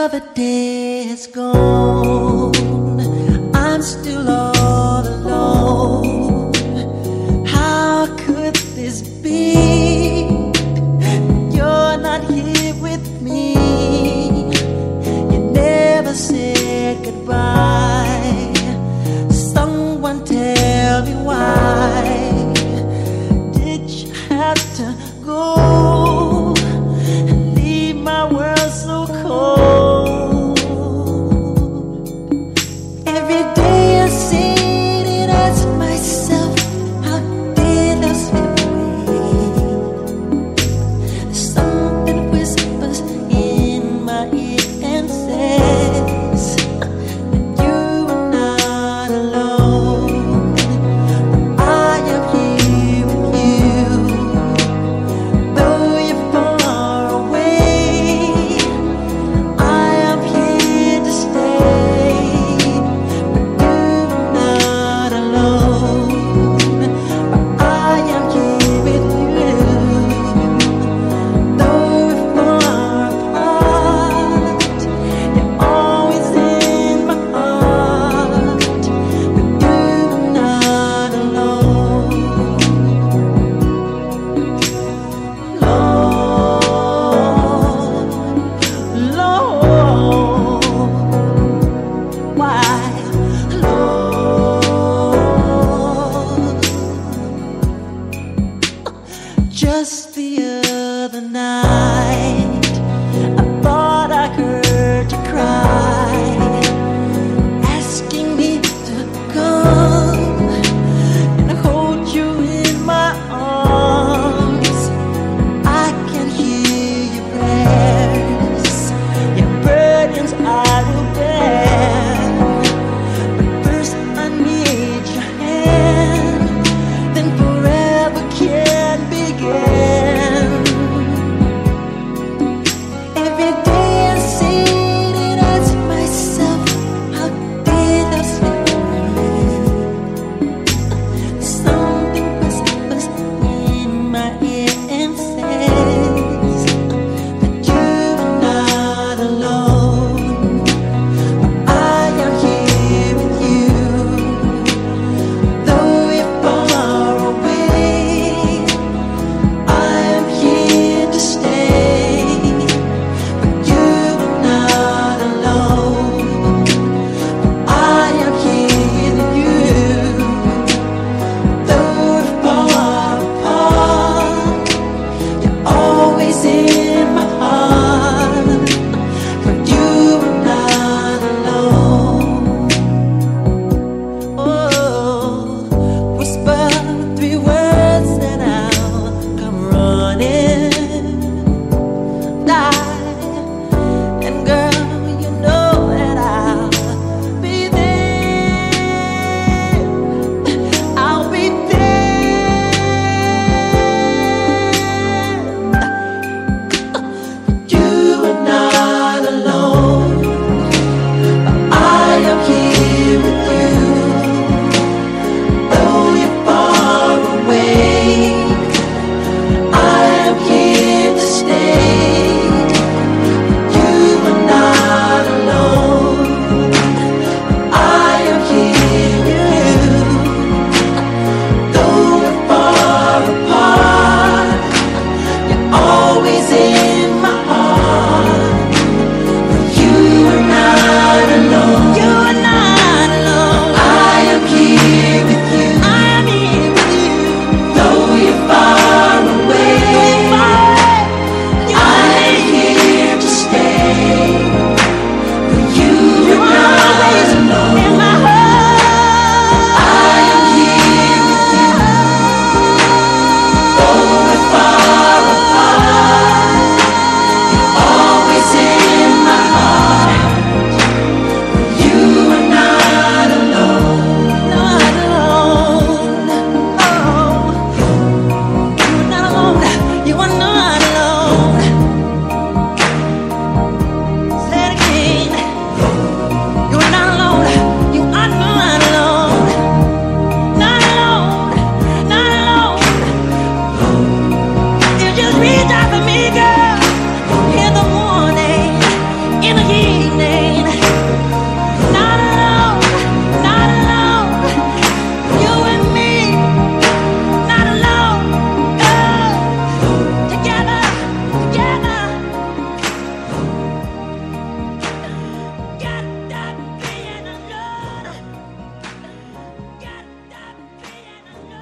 Another day is gone. I'm still all alone. How could this be? You're not here with me. You never said goodbye. Someone tell me why did you have to go and leave my world so cold? Every day I sit and ask myself, how did I slip away? Something whispers in my ear and says that you are not alone. I am here with you, though you're far away. I am here to stay, but you're not alone. I am here with you, though we're far apart. You're always in my heart, but you're not alone. Lord, why, Lord? Just the other night, I thought I heard you cry, asking me to come and hold you in my arms. I can hear your prayers, your burdens I will bear. But first I need your hand, then forever can begin. Every day I sit and ask myself, how did I slip away? Something whispers in my ear and says that you're not alone. I am here with you, though you're far away. I am here to stay, but you're not alone. I am here with you, though we're far apart. You're always in my heart, but you're not alone. Oh, whisper 3 words and I'll come running. And girl, you know that I'll be there. I'll be there. You are not alone. I am here with you, though you're far away. I am here to stay. You are not alone. I am here with you, though we're far apart. You're always in my heart, but you are not alone. You are not alone. I am here with you. I am here with you, though you're far away. I am here to stay, but you are not alone. In my heart, I am here with you, though we're far apart. You're always in my heart, but you are not alone. Not alone. Oh, you are not alone. You are not alone. Say it again. You are not alone. You are not alone. Not alone. Not alone. You just reach out for me, girl.